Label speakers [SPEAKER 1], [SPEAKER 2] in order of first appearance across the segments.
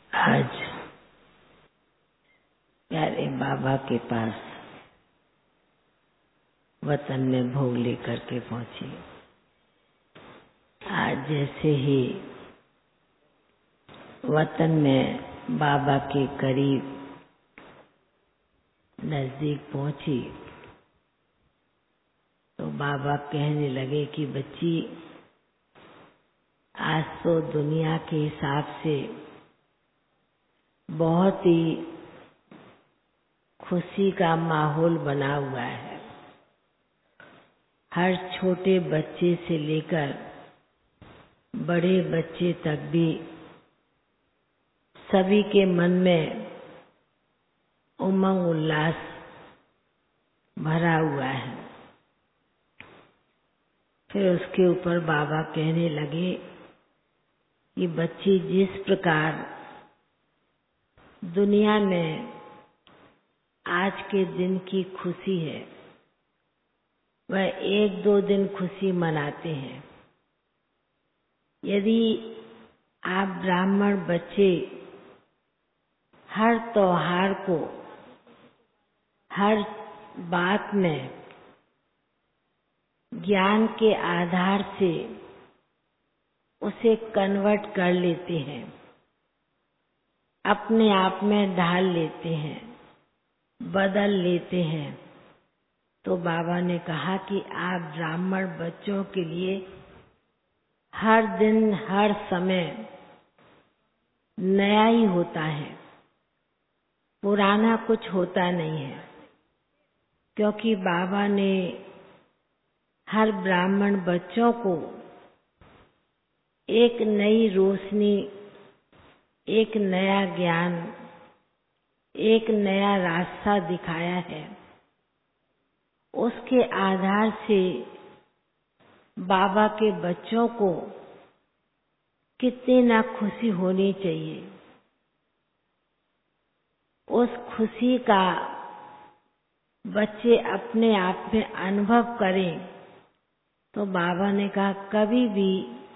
[SPEAKER 1] आज प्यारे बाबा के पास वतन में भोग लेकर के पहुंची। आज जैसे ही वतन में बाबा के करीब नजदीक पहुंची तो बाबा कहने लगे कि बच्ची, आज तो दुनिया के हिसाब से बहुत ही खुशी का माहौल बना हुआ है। हर छोटे बच्चे से लेकर बड़े बच्चे तक भी सभी के मन में उमंग उल्लास भरा हुआ है। फिर उसके ऊपर बाबा कहने लगे कि बच्ची, जिस प्रकार दुनिया में आज के दिन की खुशी है वह एक दो दिन खुशी मनाते हैं। यदि आप ब्राह्मण बच्चे हर त्योहार को हर बात में ज्ञान के आधार से उसे कन्वर्ट कर लेते हैं, अपने आप में ढाल लेते हैं, बदल लेते हैं, तो बाबा ने कहा कि आप ब्राह्मण बच्चों के लिए हर दिन हर समय नया ही होता है, पुराना कुछ होता नहीं है। क्योंकि बाबा ने हर ब्राह्मण बच्चों को एक नई रोशनी, एक नया ज्ञान, एक नया रास्ता दिखाया है। उसके आधार से बाबा के बच्चों को कितनी ना खुशी होनी चाहिए। उस खुशी का बच्चे अपने आप में अनुभव करें। तो बाबा ने कहा, कभी भी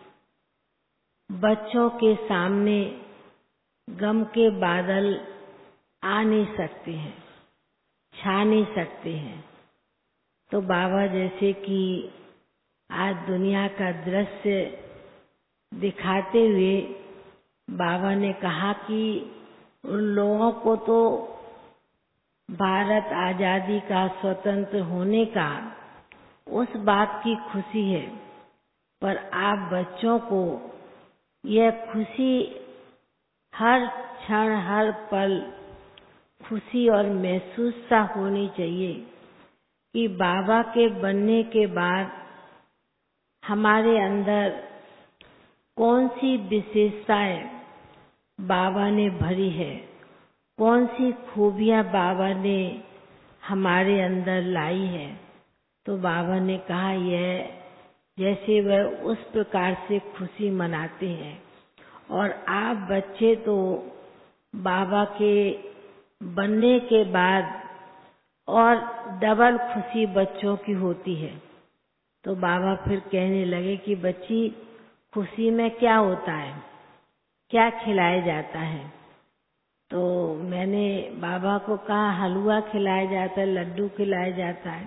[SPEAKER 1] बच्चों के सामने गम के बादल आ नहीं सकते हैं, छा नहीं सकते हैं। तो बाबा जैसे कि आज दुनिया का दृश्य दिखाते हुए बाबा ने कहा कि उन लोगों को तो भारत आजादी का, स्वतंत्र होने का, उस बात की खुशी है, पर आप बच्चों को यह खुशी हर क्षण हर पल खुशी और महसूस सा होनी चाहिए कि बाबा के बनने के बाद हमारे अंदर कौन सी विशेषताएं बाबा ने भरी है, कौन सी खूबियां बाबा ने हमारे अंदर लाई है। तो बाबा ने कहा, यह जैसे वह उस प्रकार से खुशी मनाते हैं और आप बच्चे तो बाबा के बनने के बाद और डबल खुशी बच्चों की होती है। तो बाबा फिर कहने लगे कि बच्ची, खुशी में क्या होता है, क्या खिलाया जाता है। तो मैंने बाबा को कहा, हलवा खिलाया जाता है, लड्डू खिलाया जाता है।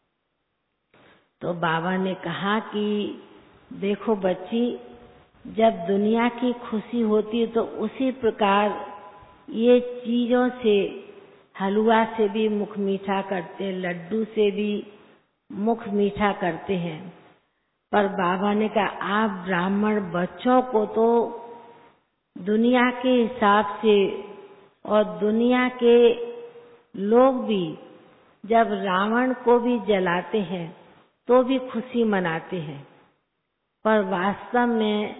[SPEAKER 1] तो बाबा ने कहा कि देखो बच्ची, जब दुनिया की खुशी होती है तो उसी प्रकार ये चीजों से, हलवा से भी मुख मीठा करते हैं, लड्डू से भी मुख मीठा करते हैं। पर बाबा ने कहा, आप ब्राह्मण बच्चों को तो दुनिया के हिसाब से, और दुनिया के लोग भी जब रावण को भी जलाते हैं तो भी खुशी मनाते हैं, पर वास्तव में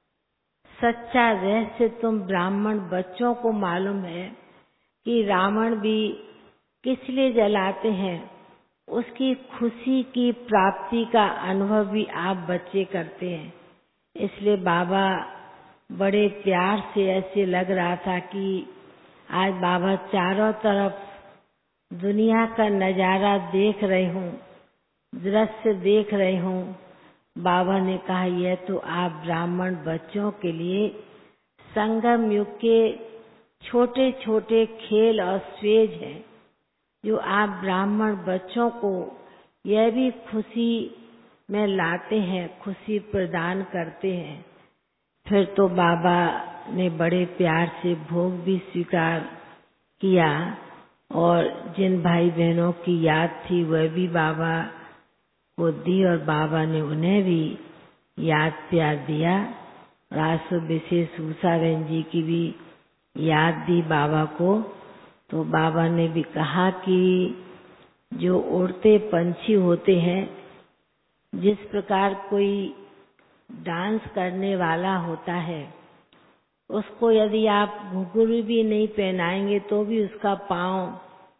[SPEAKER 1] सच्चा रहस्य तुम ब्राह्मण बच्चों को मालूम है कि रावण भी किस लिए जलाते हैं। उसकी खुशी की प्राप्ति का अनुभव भी आप बच्चे करते हैं। इसलिए बाबा बड़े प्यार से ऐसे लग रहा था कि आज बाबा चारों तरफ दुनिया का नजारा देख रही हूँ, दृश्य देख रही हूँ। बाबा ने कहा, यह तो आप ब्राह्मण बच्चों के लिए संगम युग के छोटे छोटे खेल और स्वेज हैं जो आप ब्राह्मण बच्चों को यह भी खुशी में लाते हैं, खुशी प्रदान करते हैं। फिर तो बाबा ने बड़े प्यार से भोग भी स्वीकार किया और जिन भाई बहनों की याद थी वह भी बाबा को दी और बाबा ने उन्हें भी याद प्यार दिया। राष्ट्र विशेष उषा बहन जी की भी याद दी बाबा को। तो बाबा ने भी कहा कि जो उड़ते पंछी होते हैं, जिस प्रकार कोई डांस करने वाला होता है, उसको यदि आप घुंघरू भी नहीं पहनाएंगे तो भी उसका पाँव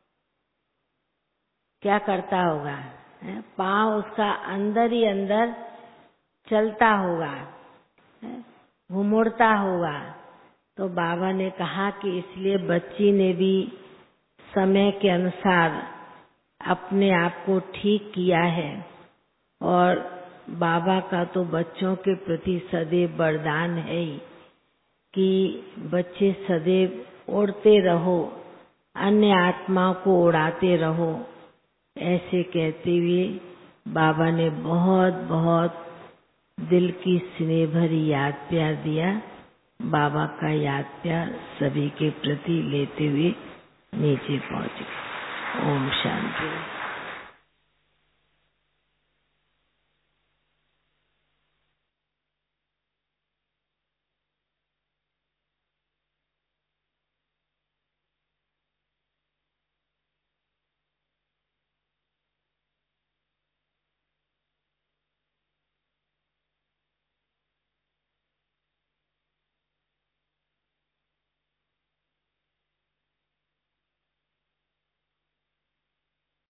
[SPEAKER 1] क्या करता होगा, पाँव उसका अंदर ही अंदर चलता होगा, घुमुड़ता होगा। तो बाबा ने कहा कि इसलिए बच्ची ने भी समय के अनुसार अपने आप को ठीक किया है और बाबा का तो बच्चों के प्रति सदैव वरदान है ही कि बच्चे सदैव उड़ते रहो, अन्य आत्माओं को उड़ाते रहो। ऐसे कहते हुए बाबा ने बहुत बहुत दिल की स्नेह भरी याद प्यार दिया। बाबा का याद प्यार सभी के प्रति लेते हुए नीचे पहुंचे। ओम शांति।